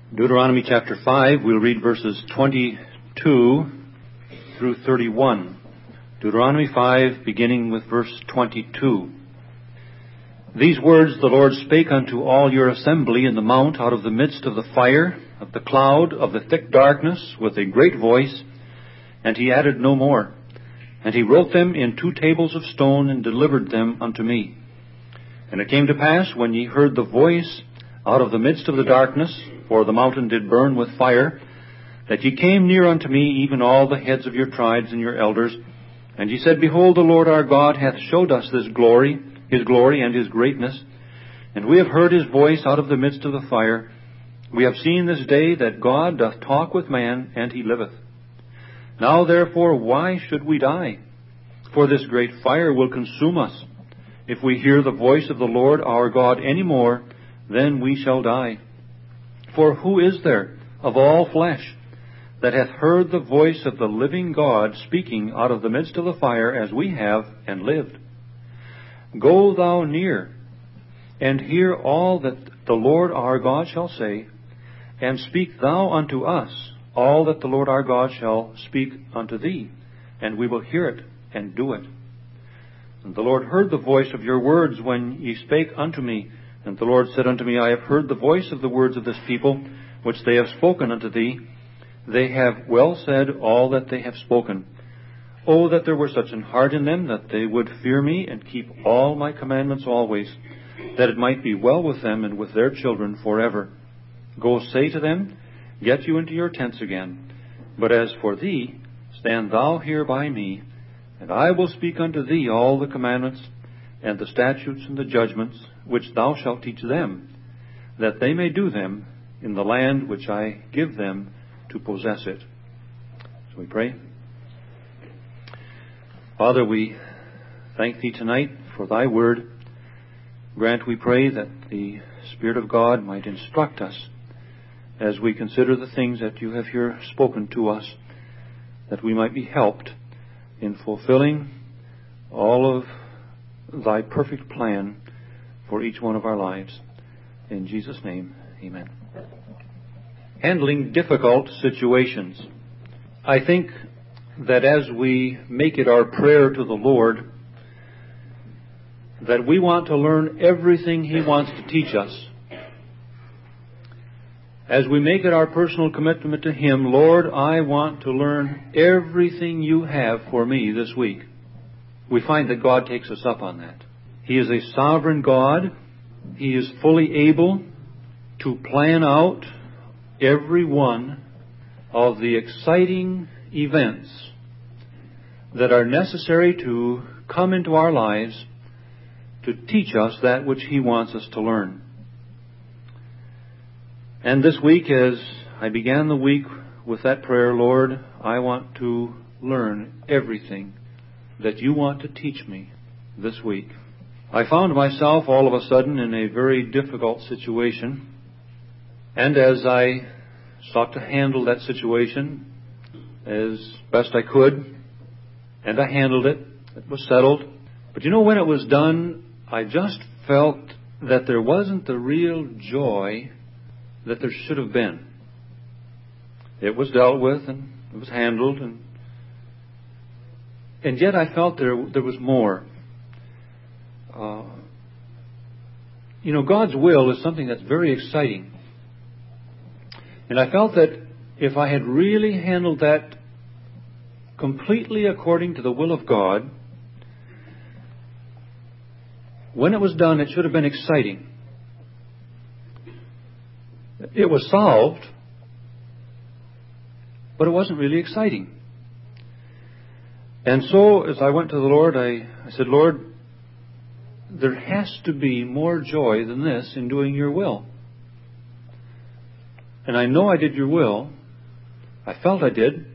Deuteronomy chapter 5, we'll read verses 22 through 31. Deuteronomy 5, beginning with verse 22. These words the Lord spake unto all your assembly in the mount out of the midst of the fire, of the cloud, of the thick darkness, with a great voice, and he added no more. And he wrote them in 2 tables of stone, and delivered them unto me. And it came to pass, when ye heard the voice out of the midst of the darkness, for the mountain did burn with fire, that ye came near unto me, even all the heads of your tribes and your elders. And ye said, Behold, the Lord our God hath showed us this glory, his glory and his greatness. And we have heard his voice out of the midst of the fire. We have seen this day that God doth talk with man, and he liveth. Now therefore, why should we die? For this great fire will consume us. If we hear the voice of the Lord our God any more, then we shall die. For who is there of all flesh that hath heard the voice of the living God speaking out of the midst of the fire, as we have, and lived? Go thou near, and hear all that the Lord our God shall say, and speak thou unto us all that the Lord our God shall speak unto thee, and we will hear it and do it. And the Lord heard the voice of your words when ye spake unto me. And the Lord said unto me, I have heard the voice of the words of this people, which they have spoken unto thee. They have well said all that they have spoken. Oh, that there were such an heart in them, that they would fear me, and keep all my commandments always, that it might be well with them and with their children forever. Go say to them, Get you into your tents again. But as for thee, stand thou here by me, and I will speak unto thee all the commandments, and the statutes and the judgments, which thou shalt teach them, that they may do them in the land which I give them to possess it. So we pray. Father, we thank thee tonight for thy word. Grant, we pray, that the Spirit of God might instruct us as we consider the things that you have here spoken to us, that we might be helped in fulfilling all of thy perfect plan for each one of our lives. In Jesus' name, amen. Handling difficult situations. I think that as we make it our prayer to the Lord, that we want to learn everything he wants to teach us. As we make it our personal commitment to him, Lord, I want to learn everything you have for me this week. We find that God takes us up on that. He is a sovereign God. He is fully able to plan out every one of the exciting events that are necessary to come into our lives to teach us that which he wants us to learn. And this week, as I began the week with that prayer, Lord, I want to learn everything that you want to teach me this week. I found myself all of a sudden in a very difficult situation. And as I sought to handle that situation as best I could, and I handled it, it was settled. But you know, when it was done, I just felt that there wasn't the real joy that there should have been. It was dealt with and it was handled, and yet I felt there was more. God's will is something that's very exciting. And I felt that if I had really handled that completely according to the will of God, when it was done, it should have been exciting. It was solved, but it wasn't really exciting. And so, as I went to the Lord, I said, Lord, there has to be more joy than this in doing your will. And I know I did your will. I felt I did.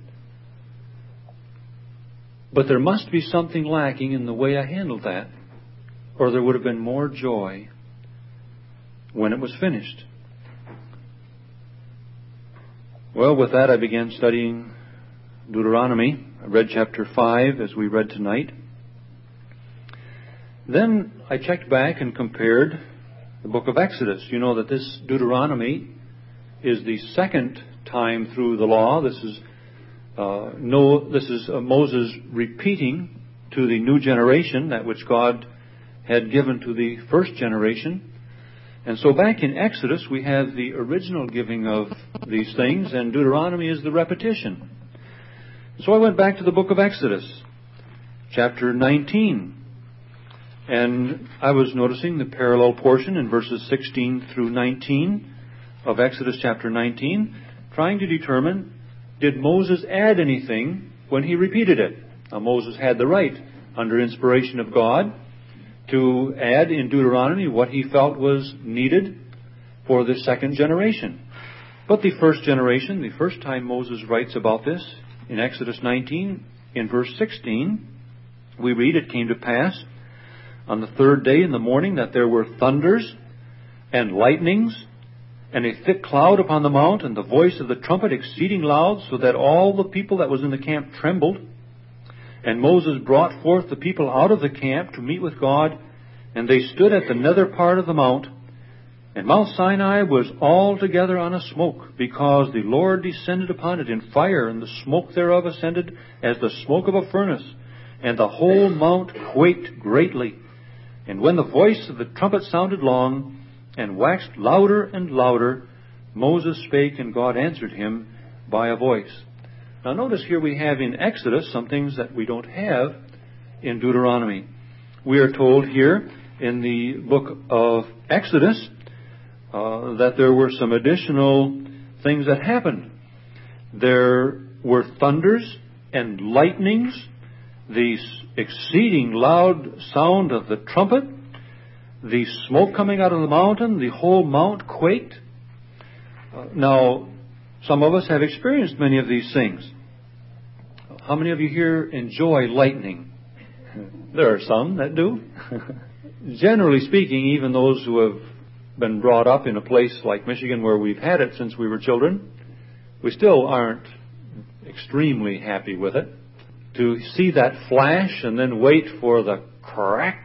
But there must be something lacking in the way I handled that, or there would have been more joy when it was finished. Well, with that, I began studying Deuteronomy. I read chapter 5 as we read tonight. Then I checked back and compared the book of Exodus. You know that this Deuteronomy is the second time through the law. This is Moses repeating to the new generation that which God had given to the first generation. And so back in Exodus we have the original giving of these things, and Deuteronomy is the repetition. So I went back to the book of Exodus, chapter 19. And I was noticing the parallel portion in verses 16 through 19 of Exodus chapter 19, trying to determine, did Moses add anything when he repeated it? Now, Moses had the right, under inspiration of God, to add in Deuteronomy what he felt was needed for the second generation. But the first generation, the first time Moses writes about this, in Exodus 19, in verse 16, we read, "It came to pass on the third day in the morning that there were thunders and lightnings and a thick cloud upon the mount, and the voice of the trumpet exceeding loud, so that all the people that was in the camp trembled. And Moses brought forth the people out of the camp to meet with God, and they stood at the nether part of the mount. And Mount Sinai was altogether on a smoke, because the Lord descended upon it in fire, and the smoke thereof ascended as the smoke of a furnace, and the whole mount quaked greatly. And when the voice of the trumpet sounded long, and waxed louder and louder, Moses spake, and God answered him by a voice." Now notice here we have in Exodus some things that we don't have in Deuteronomy. We are told here in the book of Exodus that there were some additional things that happened. There were thunders and lightnings, the exceeding loud sound of the trumpet, the smoke coming out of the mountain, the whole mount quaked. Now, some of us have experienced many of these things. How many of you here enjoy lightning? There are some that do. Generally speaking, even those who have been brought up in a place like Michigan where we've had it since we were children, we still aren't extremely happy with it. To see that flash and then wait for the crack.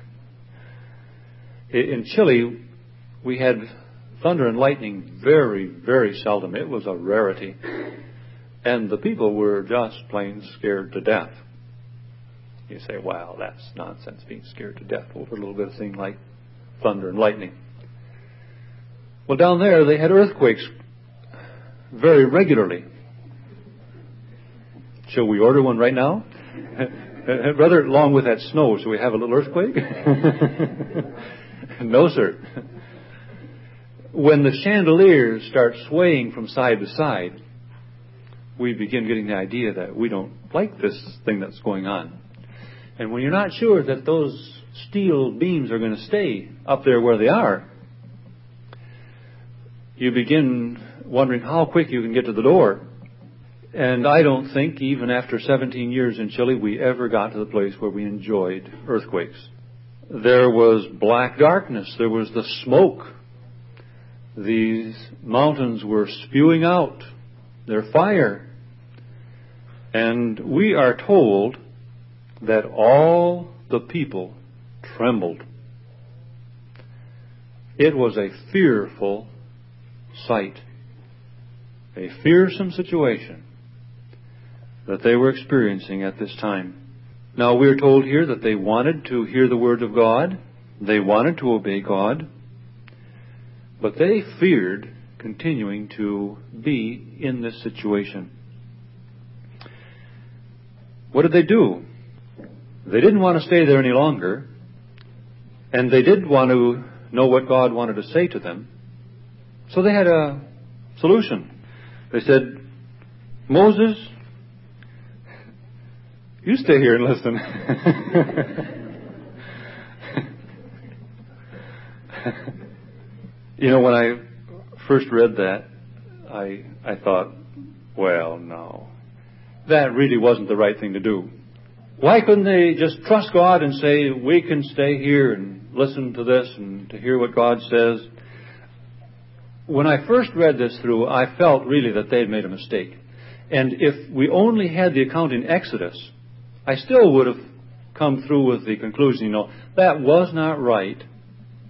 In Chile, we had thunder and lightning very, very seldom. It was a rarity. And the people were just plain scared to death. You say, wow, that's nonsense, being scared to death over a little bit of thing like thunder and lightning. Well, down there they had earthquakes very regularly. Shall we order one right now? Rather, along with that snow, shall we have a little earthquake? No, sir. When the chandeliers start swaying from side to side, we begin getting the idea that we don't like this thing that's going on. And when you're not sure that those steel beams are going to stay up there where they are, you begin wondering how quick you can get to the door. And I don't think, even after 17 years in Chile, we ever got to the place where we enjoyed earthquakes. There was black darkness. There was the smoke. These mountains were spewing out their fire. And we are told that all the people trembled. It was a fearful sight, a fearsome situation that they were experiencing at this time. Now, we're told here that they wanted to hear the word of God. They wanted to obey God. But they feared continuing to be in this situation. What did they do? They didn't want to stay there any longer. And they did want to know what God wanted to say to them. So they had a solution. They said, Moses, you stay here and listen. You know, when I first read that, I thought, well, no. That really wasn't the right thing to do. Why couldn't they just trust God and say, we can stay here and listen to this and to hear what God says? When I first read this through, I felt really that they had made a mistake. And if we only had the account in Exodus, I still would have come through with the conclusion, that was not right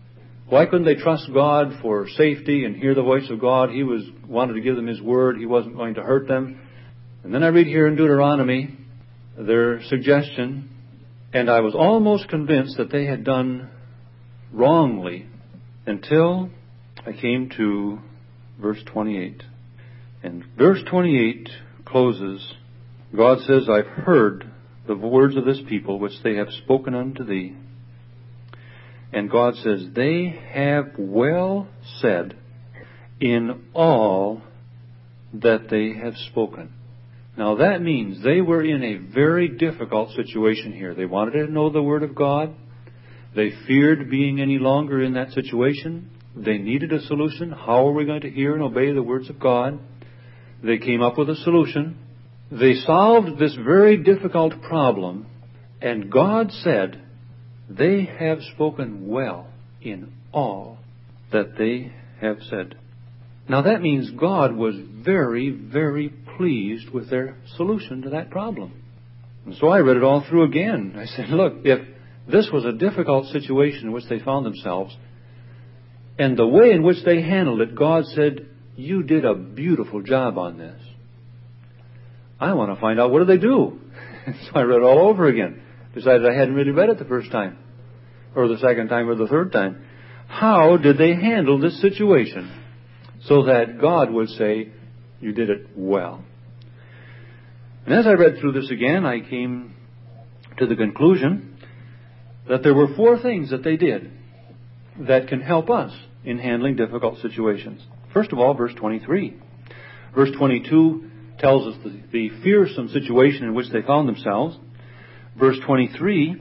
Why couldn't they trust God for safety and hear the voice of God? He wanted to give them His word. He wasn't going to hurt them. And then I read here in Deuteronomy their suggestion, and I was almost convinced that they had done wrongly until I came to verse 28. And verse 28 closes, God says, I've heard the words of this people which they have spoken unto thee. And God says, they have well said in all that they have spoken. Now that means they were in a very difficult situation here. They wanted to know the Word of God. They feared being any longer in that situation. They needed a solution. How are we going to hear and obey the words of God? They came up with a solution. They solved this very difficult problem, and God said, they have spoken well in all that they have said. Now that means God was very, very pleased with their solution to that problem. And so I read it all through again. I said, look, if this was a difficult situation in which they found themselves, and the way in which they handled it, God said, you did a beautiful job on this. I want to find out, what did they do? So I read it all over again. Decided I hadn't really read it the first time, or the second time, or the third time. How did they handle this situation so that God would say, you did it well? And as I read through this again, I came to the conclusion that there were 4 things that they did that can help us in handling difficult situations. First of all, verse 23. Verse 22 tells us the fearsome situation in which they found themselves. Verse 23,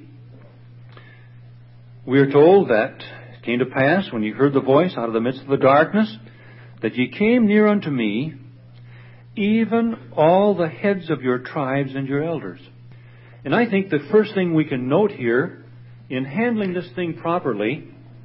we are told that it came to pass, when ye heard the voice out of the midst of the darkness, that ye came near unto me, even all the heads of your tribes and your elders. And I think the first thing we can note here, in handling this thing properly,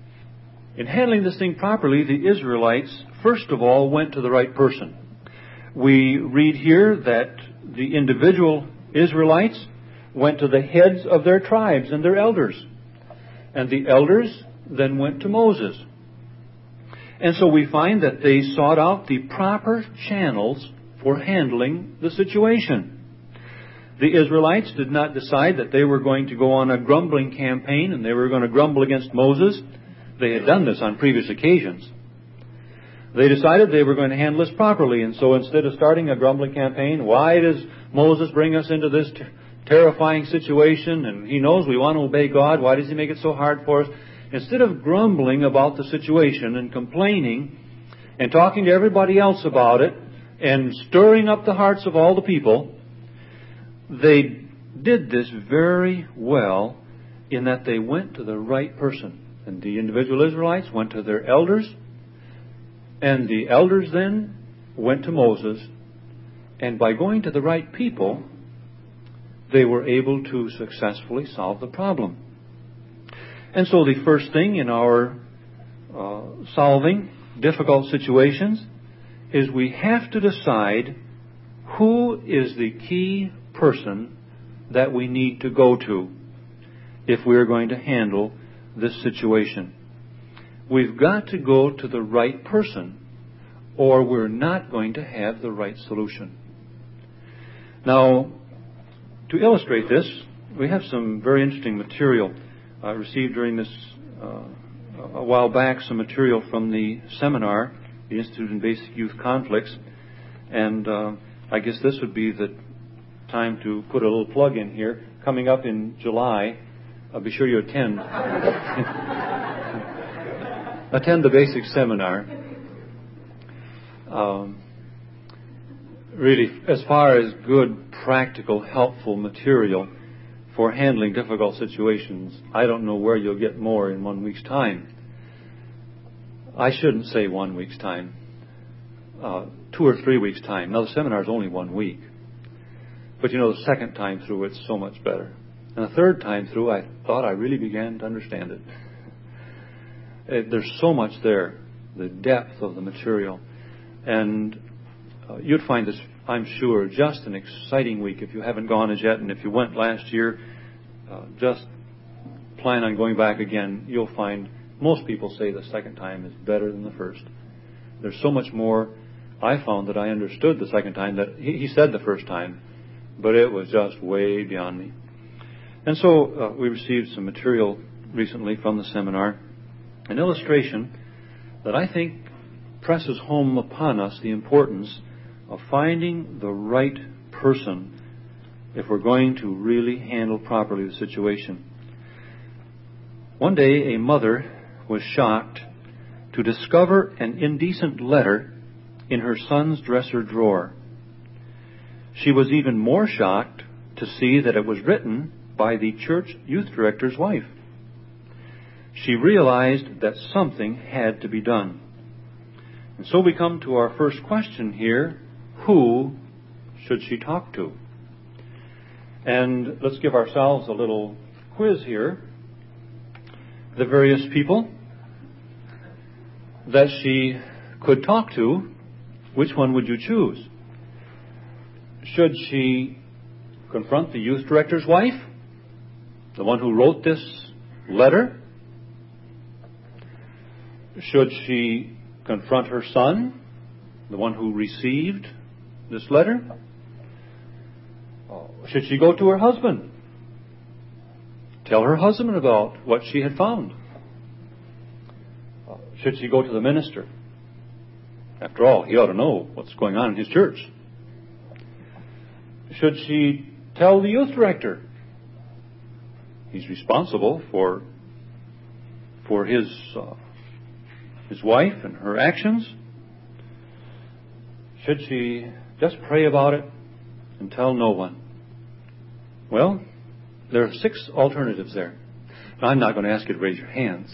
the Israelites, first of all, went to the right person. We read here that the individual Israelites went to the heads of their tribes and their elders. And the elders then went to Moses. And so we find that they sought out the proper channels for handling the situation. The Israelites did not decide that they were going to go on a grumbling campaign and they were going to grumble against Moses. They had done this on previous occasions. They decided they were going to handle this properly, and so instead of starting a grumbling campaign, why does Moses bring us into this terrifying situation? And he knows we want to obey God. Why does He make it so hard for us? Instead of grumbling about the situation and complaining and talking to everybody else about it and stirring up the hearts of all the people, they did this very well in that they went to the right person. And the individual Israelites went to their elders, and the elders then went to Moses, and by going to the right people, they were able to successfully solve the problem. And so the first thing in our solving difficult situations is we have to decide who is the key person that we need to go to if we are going to handle this situation. We've got to go to the right person, or we're not going to have the right solution. Now, to illustrate this, we have some very interesting material. I received during this, a while back, some material from the seminar, the Institute in Basic Youth Conflicts, and I guess this would be the time to put a little plug in here. Coming up in July, be sure you attend. Attend the basic seminar. Really, as far as good, practical, helpful material for handling difficult situations, I don't know where you'll get more in 1 week's time. I shouldn't say 1 week's time. 2 or 3 weeks' time. Now, the seminar is only 1 week. But you know, the second time through, it's so much better. And the third time through, I thought I really began to understand it. There's so much there, the depth of the material. And you'd find this, I'm sure, just an exciting week if you haven't gone as yet. And if you went last year, just plan on going back again. You'll find Most people say the second time is better than the first. There's so much more. I found that I understood the second time that he said the first time, but it was just way beyond me. And so we received some material recently from the seminar, an illustration that I think presses home upon us the importance of finding the right person if we're going to really handle properly the situation. One day, a mother was shocked to discover an indecent letter in her son's dresser drawer. She was even more shocked to see that it was written by the church youth director's wife. She realized that something had to be done. And so we come to our first question here: who should she talk to? And let's give ourselves a little quiz here. The various people that she could talk to, which one would you choose? Should she confront the youth director's wife, the one who wrote this letter? Should she confront her son, the one who received this letter? Should she go to her husband? Tell her husband about what she had found? Should she go to the minister? After all, he ought to know what's going on in his church. Should she tell the youth director? He's responsible for his wife and her actions. Should she just pray about it and tell no one? Well, there are 6 alternatives there. Now, I'm not going to ask you to raise your hands,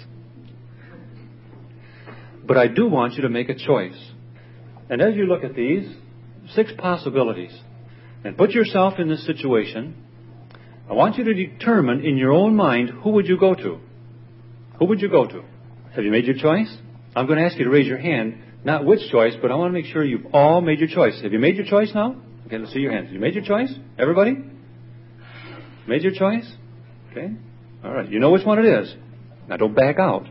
but I do want you to make a choice. And as you look at these 6 possibilities and put yourself in this situation, I want you to determine in your own mind, who would you go to? Who would you go to? Have you made your choice? I'm going to ask you to raise your hand, not which choice, but I want to make sure you've all made your choice. Have you made your choice now? Okay, let's see your hands. Have you made your choice? Everybody? Made your choice? Okay. All right. You know which one it is. Now don't back out.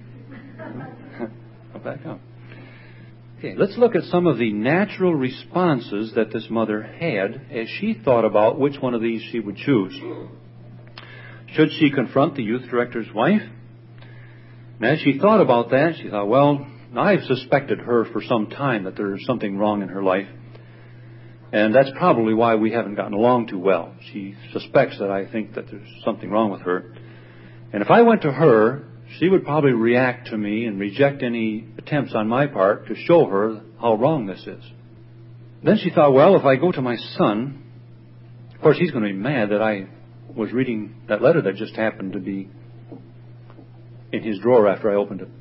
Don't back out. Okay, let's look at some of the natural responses that this mother had as she thought about which one of these she would choose. Should she confront the youth director's wife? And as she thought about that, she thought, well, I've suspected her for some time that there's something wrong in her life. And that's probably why we haven't gotten along too well. She suspects that I think that there's something wrong with her. And if I went to her, she would probably react to me and reject any attempts on my part to show her how wrong this is. Then she thought, well, if I go to my son, of course he's going to be mad that I was reading that letter that just happened to be in his drawer after I opened it.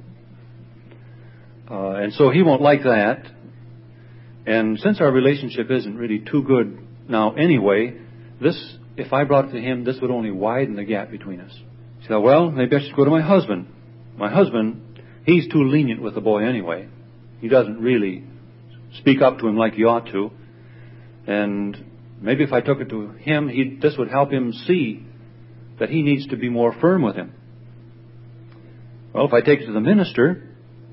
And so he won't like that. And since our relationship isn't really too good now anyway, if I brought it to him, this would only widen the gap between us. She thought, well, maybe I should go to my husband. My husband, he's too lenient with the boy anyway. He doesn't really speak up to him like he ought to. And maybe if I took it to him, this would help him see that he needs to be more firm with him. Well, if I take it to the minister,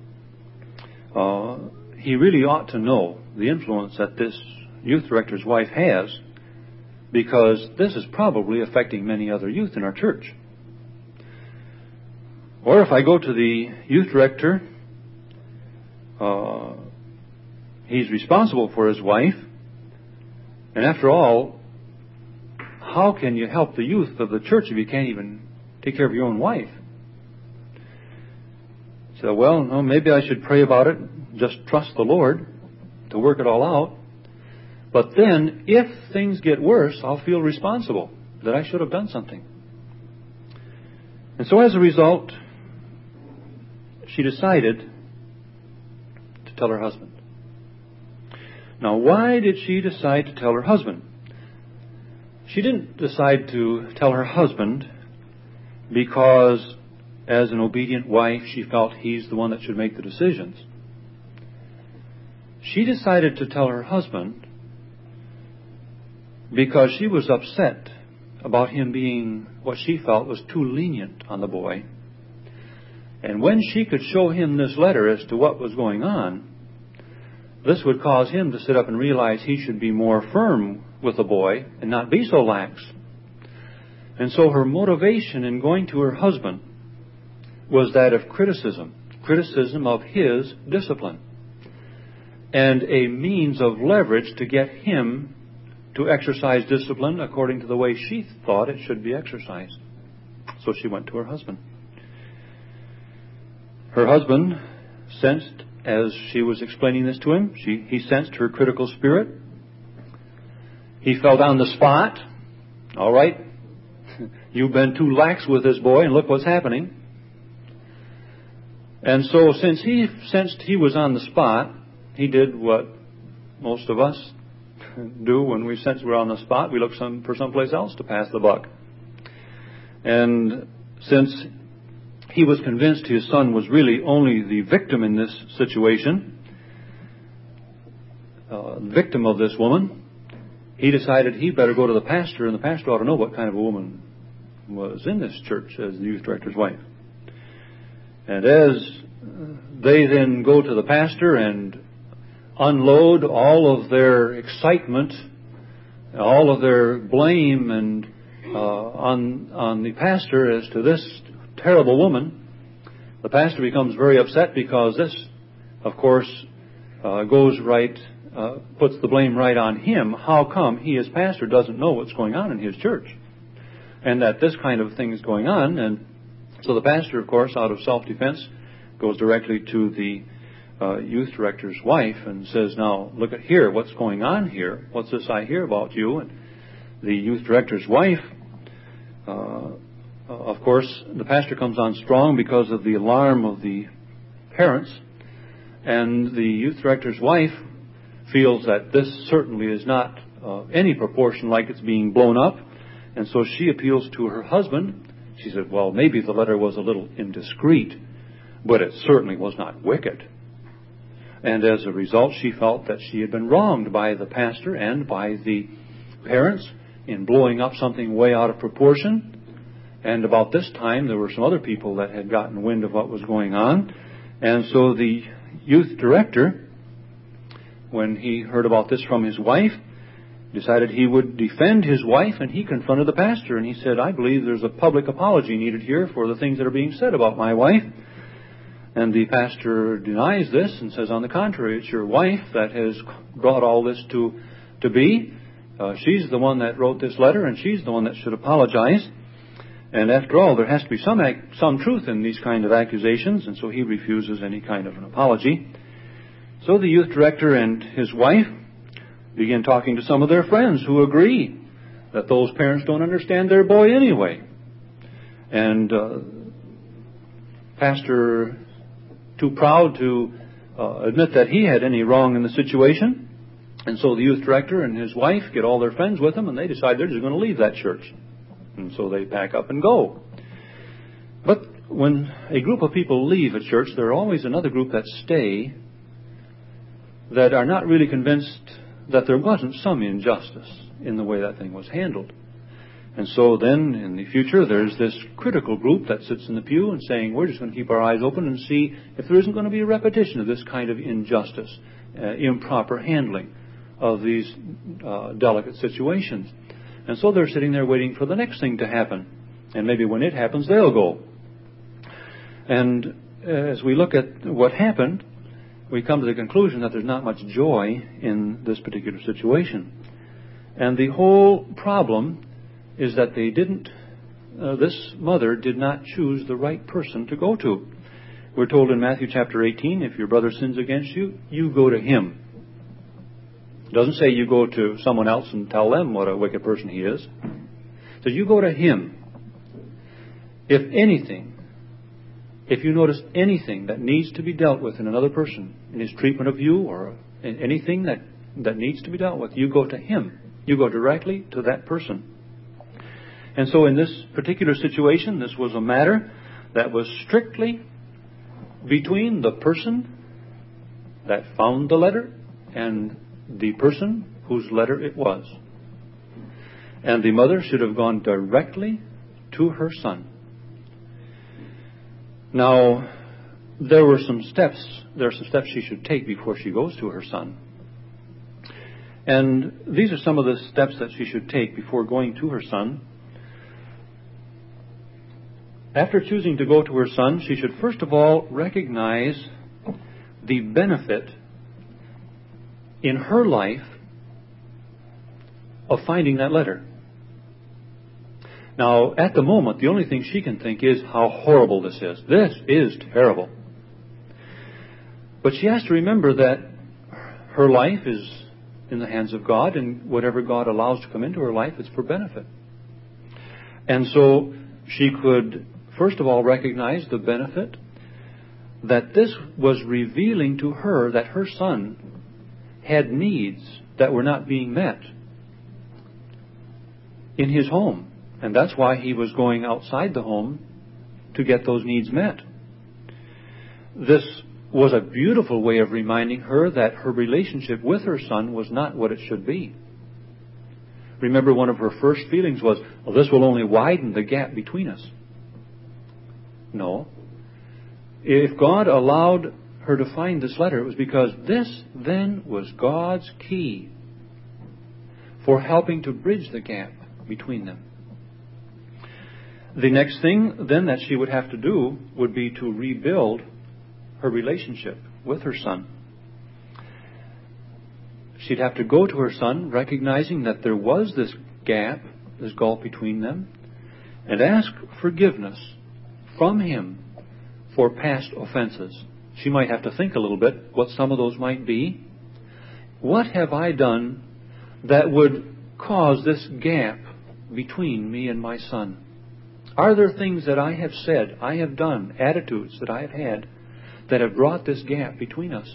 he really ought to know the influence that this youth director's wife has, because this is probably affecting many other youth in our church. Or if I go to the youth director, he's responsible for his wife, and after all, how can you help the youth of the church if you can't even take care of your own wife? So, well, no, maybe I should pray about it, just trust the Lord to work it all out. But then, if things get worse, I'll feel responsible that I should have done something. And so as a result, she decided to tell her husband. Now, why did she decide to tell her husband? She didn't decide to tell her husband because, as an obedient wife, she felt he's the one that should make the decisions. She decided to tell her husband because she was upset about him being what she felt was too lenient on the boy. And when she could show him this letter as to what was going on, this would cause him to sit up and realize he should be more firm with the boy and not be so lax. And so her motivation in going to her husband was that of criticism of his discipline, and a means of leverage to get him to exercise discipline according to the way she thought it should be exercised. So she went to her husband. Her husband sensed, as she was explaining this to him, he sensed her critical spirit. He felt on the spot, all right, you've been too lax with this boy, and look what's happening. And so since he sensed he was on the spot, he did what most of us do when we sense we're on the spot. We look for someplace else to pass the buck. And since he was convinced his son was really only the victim in this situation, victim of this woman, he decided he'd better go to the pastor, and the pastor ought to know what kind of a woman was in this church as the youth director's wife. And as they then go to the pastor and unload all of their excitement, all of their blame and on the pastor as to this terrible woman, the pastor becomes very upset because this, of course, puts the blame right on him. How come he, as pastor, doesn't know what's going on in his church, and that this kind of thing is going on? And so the pastor, of course, out of self-defense, goes directly to the youth director's wife and says, now, look at here, what's going on here? What's this I hear about you? And the youth director's wife, of course, the pastor comes on strong because of the alarm of the parents, and the youth director's wife feels that this certainly is not any proportion like it's being blown up, and so she appeals to her husband. She said, well, maybe the letter was a little indiscreet, but it certainly was not wicked. And as a result, she felt that she had been wronged by the pastor and by the parents in blowing up something way out of proportion. And about this time, there were some other people that had gotten wind of what was going on. And so the youth director, when he heard about this from his wife, decided he would defend his wife, and he confronted the pastor. And he said, I believe there's a public apology needed here for the things that are being said about my wife. And the pastor denies this and says, on the contrary, it's your wife that has brought all this to be. She's the one that wrote this letter, and she's the one that should apologize. And after all, there has to be some truth in these kind of accusations, and so he refuses any kind of an apology. So the youth director and his wife begin talking to some of their friends who agree that those parents don't understand their boy anyway. And pastor, too proud to admit that he had any wrong in the situation. And so the youth director and his wife get all their friends with them, and they decide they're just going to leave that church. And so they pack up and go. But when a group of people leave a church, there are always another group that stay that are not really convinced that there wasn't some injustice in the way that thing was handled. And so then, in the future, there's this critical group that sits in the pew and saying, we're just going to keep our eyes open and see if there isn't going to be a repetition of this kind of injustice, improper handling of these delicate situations. And so they're sitting there waiting for the next thing to happen. And maybe when it happens, they'll go. And as we look at what happened, we come to the conclusion that there's not much joy in this particular situation. And the whole problem is that this mother did not choose the right person to go to. We're told in Matthew chapter 18, if your brother sins against you, you go to him. It doesn't say you go to someone else and tell them what a wicked person he is. So you go to him. If you notice anything that needs to be dealt with in another person, in his treatment of you or in anything that needs to be dealt with, you go to him. You go directly to that person. And so in this particular situation, this was a matter that was strictly between the person that found the letter and the person whose letter it was. And the mother should have gone directly to her son. Now, there are some steps she should take before she goes to her son. And these are some of the steps that she should take before going to her son. After choosing to go to her son, she should first of all recognize the benefit in her life of finding that letter. Now, at the moment, the only thing she can think is how horrible this is. This is terrible. But she has to remember that her life is in the hands of God, and whatever God allows to come into her life is for benefit. And so she could, first of all, recognize the benefit that this was revealing to her that her son had needs that were not being met in his home. And that's why he was going outside the home to get those needs met. This was a beautiful way of reminding her that her relationship with her son was not what it should be. Remember, one of her first feelings was, well, this will only widen the gap between us. No. If God allowed her to find this letter, it was because this then was God's key for helping to bridge the gap between them. The next thing then that she would have to do would be to rebuild her relationship with her son. She'd have to go to her son, recognizing that there was this gap, this gulf between them, and ask forgiveness from him for past offenses. She might have to think a little bit what some of those might be. What have I done that would cause this gap between me and my son? Are there things that I have said, I have done, attitudes that I have had that have brought this gap between us?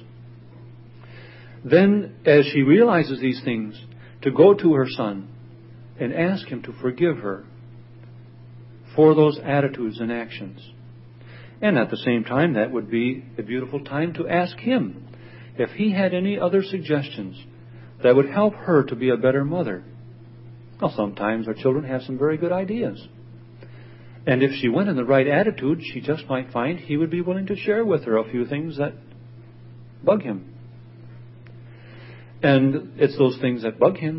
Then, as she realizes these things, to go to her son and ask him to forgive her for those attitudes and actions. And at the same time, that would be a beautiful time to ask him if he had any other suggestions that would help her to be a better mother. Well, sometimes our children have some very good ideas. And if she went in the right attitude, she just might find he would be willing to share with her a few things that bug him. And it's those things that bug him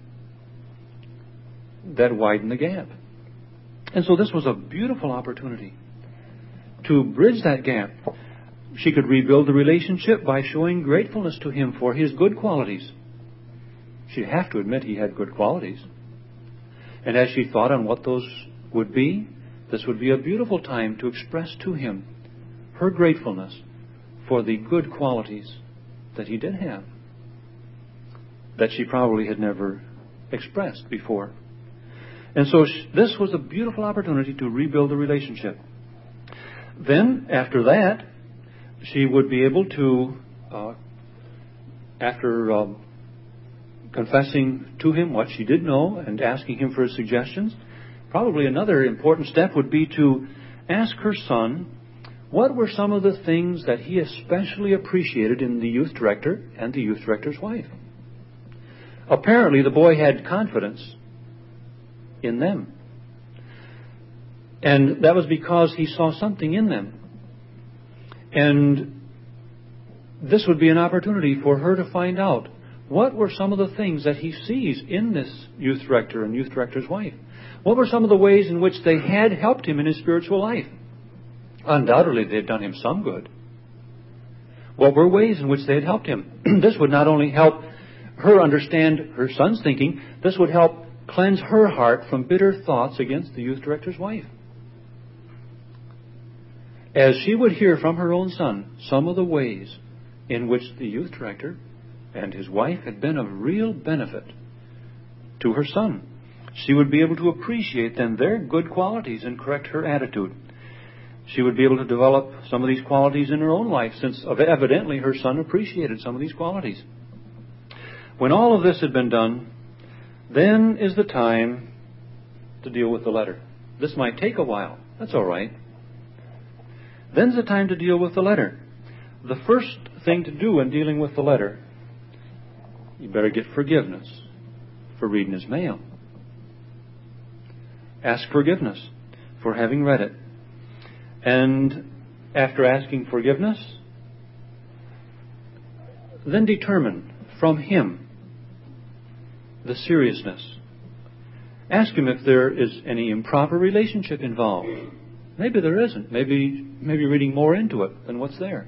that widen the gap. And so this was a beautiful opportunity to bridge that gap. She could rebuild the relationship by showing gratefulness to him for his good qualities. She'd have to admit he had good qualities. And as she thought on what those would be, this would be a beautiful time to express to him her gratefulness for the good qualities that he did have, that she probably had never expressed before. And so this was a beautiful opportunity to rebuild the relationship. Then, after that, she would be able to, after confessing to him what she did know and asking him for his suggestions, probably another important step would be to ask her son what were some of the things that he especially appreciated in the youth director and the youth director's wife. Apparently, the boy had confidence in them. And that was because he saw something in them. And this would be an opportunity for her to find out what were some of the things that he sees in this youth director and youth director's wife. What were some of the ways in which they had helped him in his spiritual life? Undoubtedly, they had done him some good. What were ways in which they had helped him? This would not only help her understand her son's thinking, this would help cleanse her heart from bitter thoughts against the youth director's wife. As she would hear from her own son some of the ways in which the youth director and his wife had been of real benefit to her son, she would be able to appreciate then their good qualities and correct her attitude. She would be able to develop some of these qualities in her own life, since evidently her son appreciated some of these qualities. When all of this had been done, then is the time to deal with the letter. This might take a while. That's all right. Then's the time to deal with the letter. The first thing to do in dealing with the letter, you better get forgiveness for reading his mail. Ask forgiveness for having read it. And after asking forgiveness, then determine from him the seriousness. Ask him if there is any improper relationship involved. Maybe there isn't. Maybe reading more into it than what's there.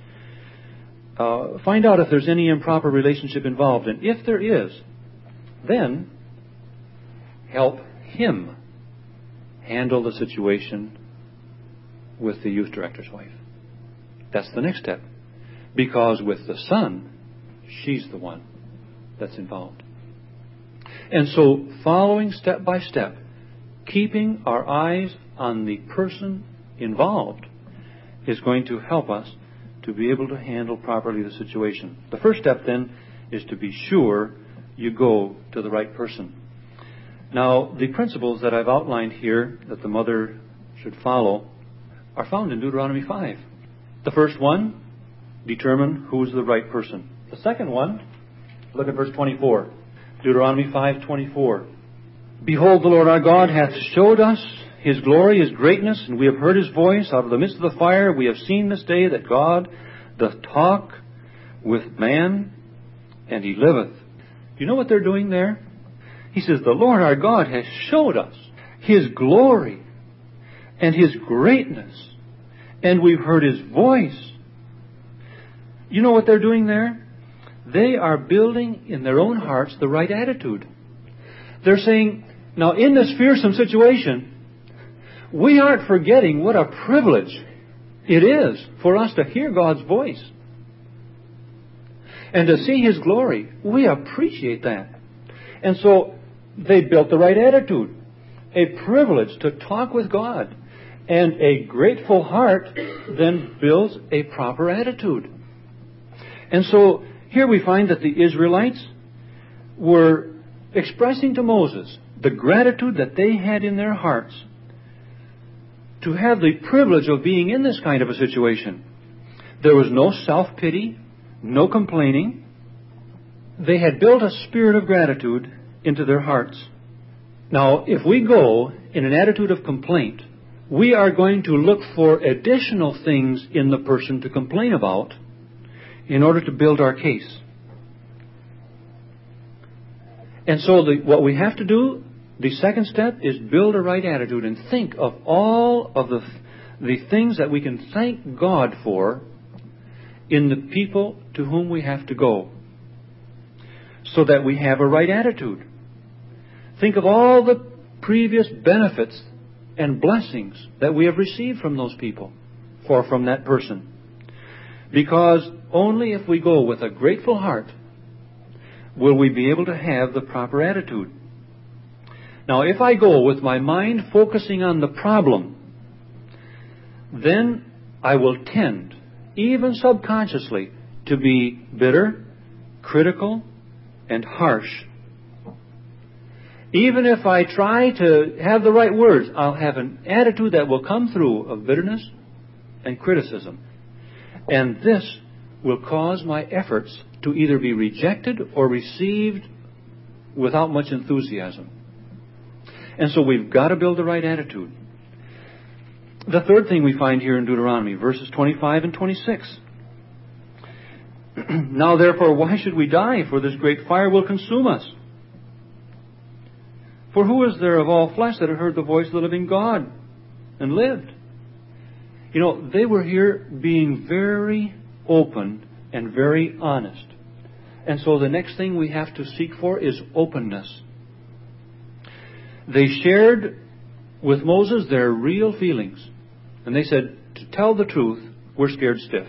Find out if there's any improper relationship involved. And if there is, then help him handle the situation with the youth director's wife. That's the next step. Because with the son, she's the one that's involved. And so, following step by step, keeping our eyes on the person involved is going to help us to be able to handle properly the situation. The first step, then, is to be sure you go to the right person. Now, the principles that I've outlined here that the mother should follow are found in Deuteronomy 5. The first one, determine who's the right person. The second one, look at verse 24. Deuteronomy 5:24. Behold, the Lord our God hath showed us His glory, His greatness, and we have heard His voice out of the midst of the fire. We have seen this day that God doth talk with man, and He liveth. You know what they're doing there? He says, the Lord our God has showed us His glory and His greatness, and we've heard His voice. You know what they're doing there? They are building in their own hearts the right attitude. They're saying, now in this fearsome situation, we aren't forgetting what a privilege it is for us to hear God's voice and to see His glory. We appreciate that. And so they built the right attitude. A privilege to talk with God. And a grateful heart then builds a proper attitude. And so here we find that the Israelites were expressing to Moses the gratitude that they had in their hearts to have the privilege of being in this kind of a situation. There was no self-pity, no complaining. They had built a spirit of gratitude into their hearts. Now, if we go in an attitude of complaint, we are going to look for additional things in the person to complain about in order to build our case. And so what we have to do, the second step, is build a right attitude and think of all of the things that we can thank God for in the people to whom we have to go, so that we have a right attitude. Think of all the previous benefits and blessings that we have received from those people or from that person. Because only if we go with a grateful heart will we be able to have the proper attitude. Now, if I go with my mind focusing on the problem, then I will tend, even subconsciously, to be bitter, critical, and harsh. Even if I try to have the right words, I'll have an attitude that will come through of bitterness and criticism. And this will cause my efforts to either be rejected or received without much enthusiasm. And so we've got to build the right attitude. The third thing we find here in Deuteronomy, verses 25 and 26. Now therefore, why should we die? For this great fire will consume us. For who is there of all flesh that had heard the voice of the living God and lived? You know, they were here being very open and very honest. And so the next thing we have to seek for is openness. They shared with Moses their real feelings. And they said, to tell the truth, we're scared stiff.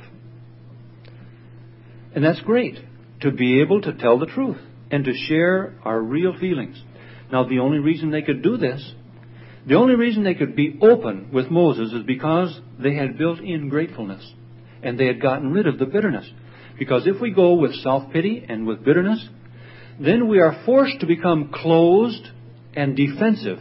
And that's great, to be able to tell the truth and to share our real feelings. Now, the only reason they could do this, the only reason they could be open with Moses is because they had built in gratefulness and they had gotten rid of the bitterness. Because if we go with self-pity and with bitterness, then we are forced to become closed and defensive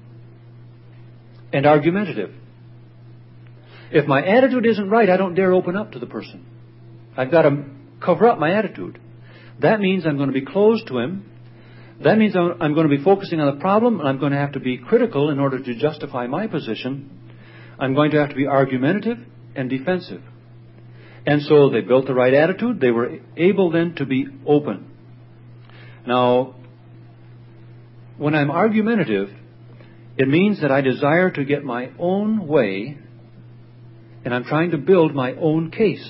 and argumentative. If my attitude isn't right, I don't dare open up to the person. I've got to cover up my attitude. That means I'm going to be closed to him. That means I'm going to be focusing on the problem, and I'm going to have to be critical in order to justify my position. I'm going to have to be argumentative, and defensive. And so they built the right attitude. They were able then to be open. Now, when I'm argumentative, it means that I desire to get my own way, and I'm trying to build my own case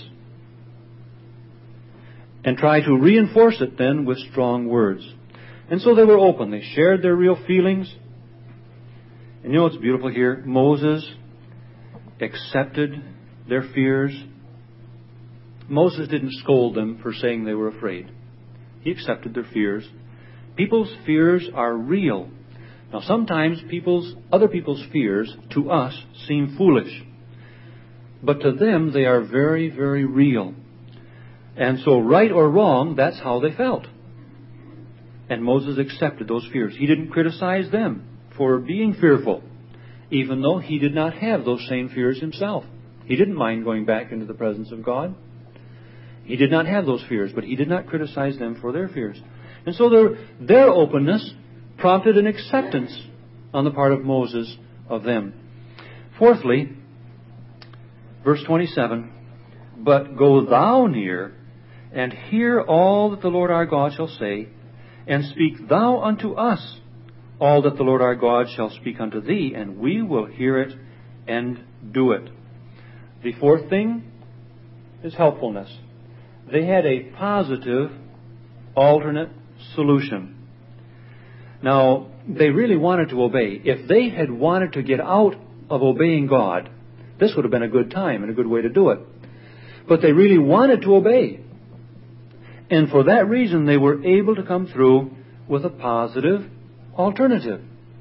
and try to reinforce it then with strong words. And so they were open. They shared their real feelings. And you know what's beautiful here? Moses accepted their fears. Moses didn't scold them for saying they were afraid. He accepted their fears. People's fears are real. Now sometimes other people's fears to us seem foolish. But to them they are very, very real. And so right or wrong, that's how they felt. And Moses accepted those fears. He didn't criticize them for being fearful, even though he did not have those same fears himself. He didn't mind going back into the presence of God. He did not have those fears, but he did not criticize them for their fears. And so their openness prompted an acceptance on the part of Moses of them. Fourthly, verse 27, "But go thou near, and hear all that the Lord our God shall say, and speak thou unto us all that the Lord our God shall speak unto thee, and we will hear it and do it." The fourth thing is helpfulness. They had a positive, alternate solution. Now, they really wanted to obey. If they had wanted to get out of obeying God, this would have been a good time and a good way to do it. But they really wanted to obey. And for that reason, they were able to come through with a positive alternative.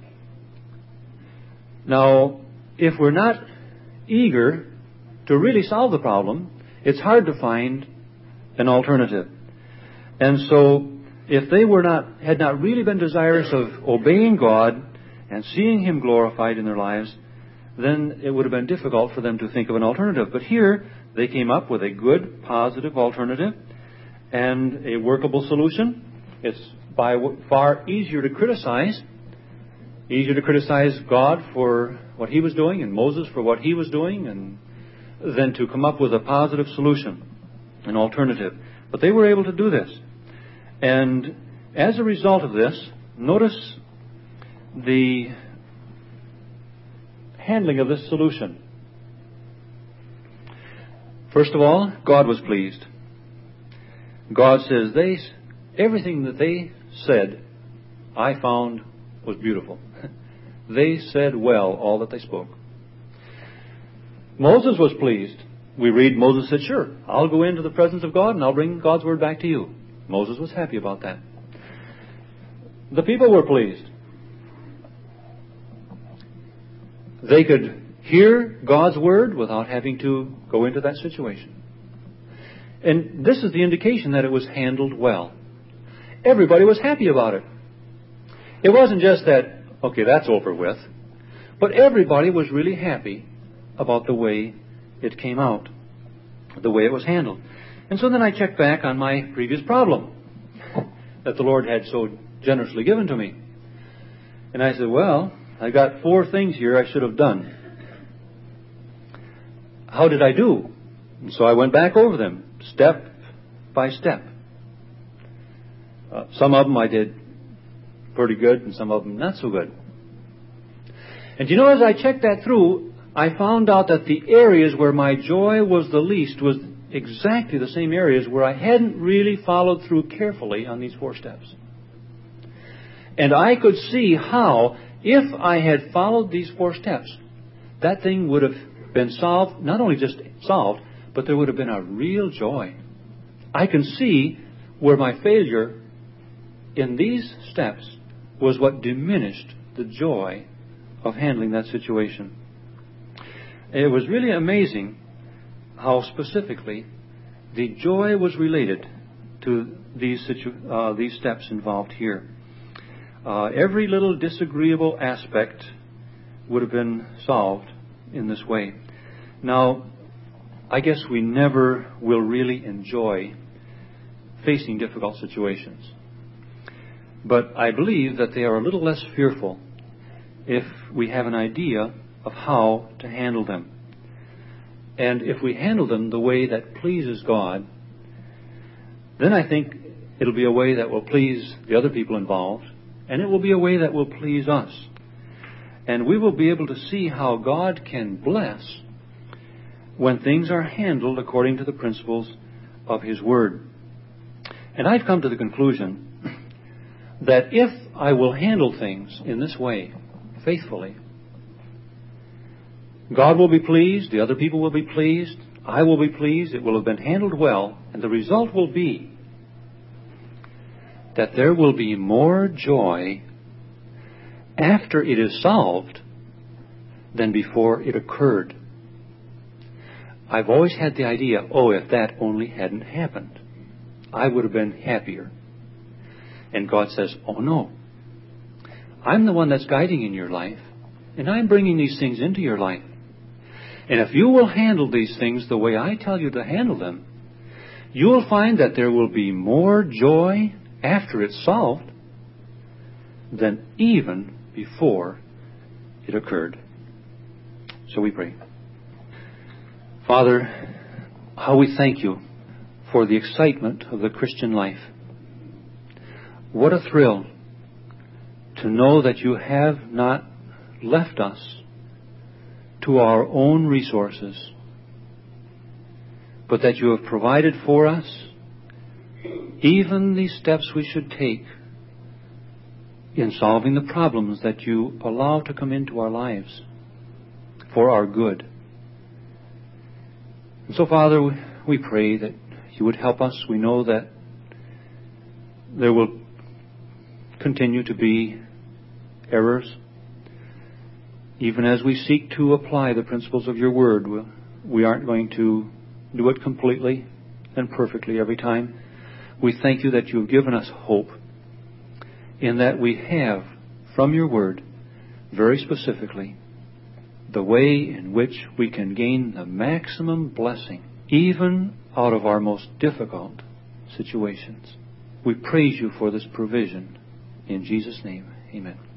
Now, if we're not eager to really solve the problem, it's hard to find an alternative. And so, if they had not really been desirous of obeying God and seeing Him glorified in their lives, then it would have been difficult for them to think of an alternative. But here, they came up with a good, positive alternative and a workable solution. It's by far easier to criticize God for what He was doing and Moses for what he was doing, and than to come up with a positive solution, an alternative. But they were able to do this. And as a result of this, notice the handling of this solution. First of all, God was pleased. God says, everything that they said, I found was beautiful. They said well all that they spoke. Moses was pleased. We read Moses said, "Sure, I'll go into the presence of God and I'll bring God's word back to you." Moses was happy about that. The people were pleased. They could hear God's word without having to go into that situation. And this is the indication that it was handled well. Everybody was happy about it. It wasn't just that, okay, that's over with. But everybody was really happy about the way it came out, the way it was handled. And so then I checked back on my previous problem that the Lord had so generously given to me. And I said, well, I got 4 things here I should have done. How did I do? And so I went back over them, step by step. Some of them I did pretty good, and some of them not so good. And you know, as I checked that through, I found out that the areas where my joy was the least was exactly the same areas where I hadn't really followed through carefully on these 4 steps. And I could see how, if I had followed these 4 steps, that thing would have been solved, not only just solved, but there would have been a real joy. I can see where my failure in these steps was what diminished the joy of handling that situation. It was really amazing how specifically the joy was related to these steps involved here. Every little disagreeable aspect would have been solved in this way. Now, I guess we never will really enjoy facing difficult situations. But I believe that they are a little less fearful if we have an idea of how to handle them. And if we handle them the way that pleases God, then I think it'll be a way that will please the other people involved, and it will be a way that will please us. And we will be able to see how God can bless when things are handled according to the principles of His Word. And I've come to the conclusion that if I will handle things in this way, faithfully, God will be pleased, the other people will be pleased, I will be pleased, it will have been handled well, and the result will be that there will be more joy after it is solved than before it occurred. I've always had the idea, if that only hadn't happened, I would have been happier. And God says, no. I'm the one that's guiding in your life, and I'm bringing these things into your life. And if you will handle these things the way I tell you to handle them, you will find that there will be more joy after it's solved than even before it occurred. So we pray. Father, how we thank you for the excitement of the Christian life. What a thrill to know that you have not left us to our own resources, but that you have provided for us even the steps we should take in solving the problems that you allow to come into our lives for our good. And so, Father, we pray that you would help us. We know that there will continue to be errors. Even as we seek to apply the principles of your Word, we aren't going to do it completely and perfectly every time. We thank you that you have given us hope in that we have, from your Word, very specifically, the way in which we can gain the maximum blessing, even out of our most difficult situations. We praise you for this provision. In Jesus' name, amen.